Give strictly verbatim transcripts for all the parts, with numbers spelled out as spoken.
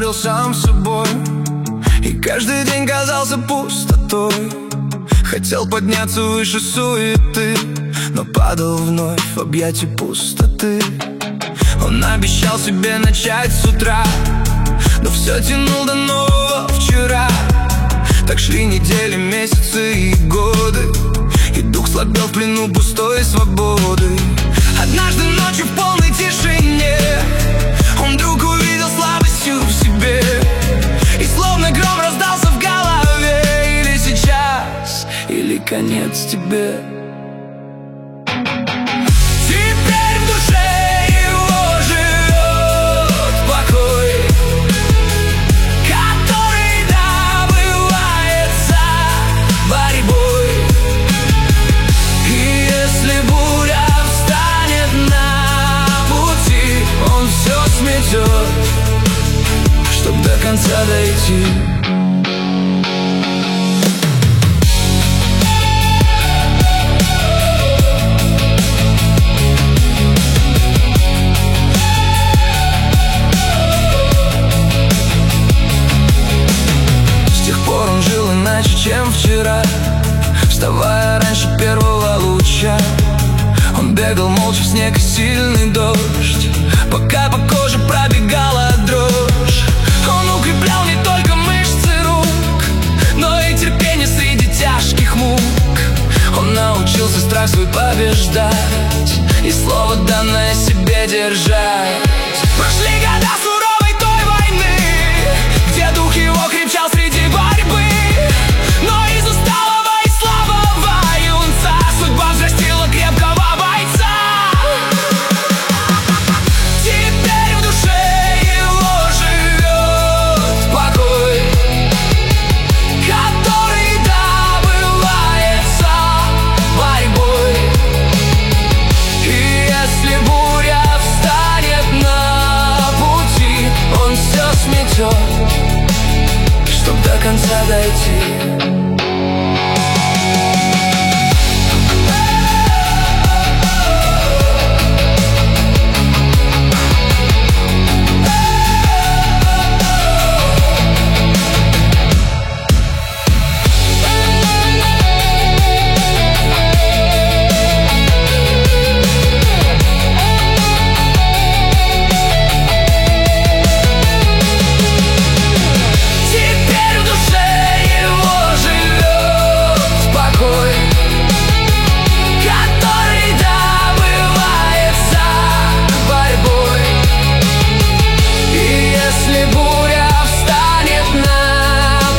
был сам собой, и каждый день казался пустотой. Хотел подняться выше суеты, но падал вновь в объятия пустоты. Он обещал себе начать с утра, но все тянул до нового вчера. Так шли недели, месяцы и годы, и дух слабел в плену пустой свободы. Однажды ночью в полной тишине он вдруг увидел слабостью в себе, и словно гром раздался в голове: или сейчас, или конец тебе. Теперь в душе его живет покой, который добывается борьбой. И если буря встанет на пути, он все сметет, чтоб до конца дойти. Чем вчера, вставая раньше первого луча, он бегал молча в снег и сильный дождь, пока по коже пробегала дрожь. Он укреплял не только мышцы рук, но и терпение среди тяжких мук. Он научился страх свой побеждать и слово данное себе держать. Прошли года суровой той войны, где дух его крепчал среди борьбы. Но из усталого и слабого юнца судьба взрастила крепкого бойца. Теперь в душе его живет покой, который добывается борьбой. И если буря встанет на пути, он все сметет, чтоб до конца дойти.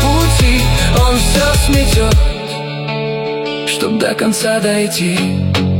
Сметет, чтоб до конца дойти.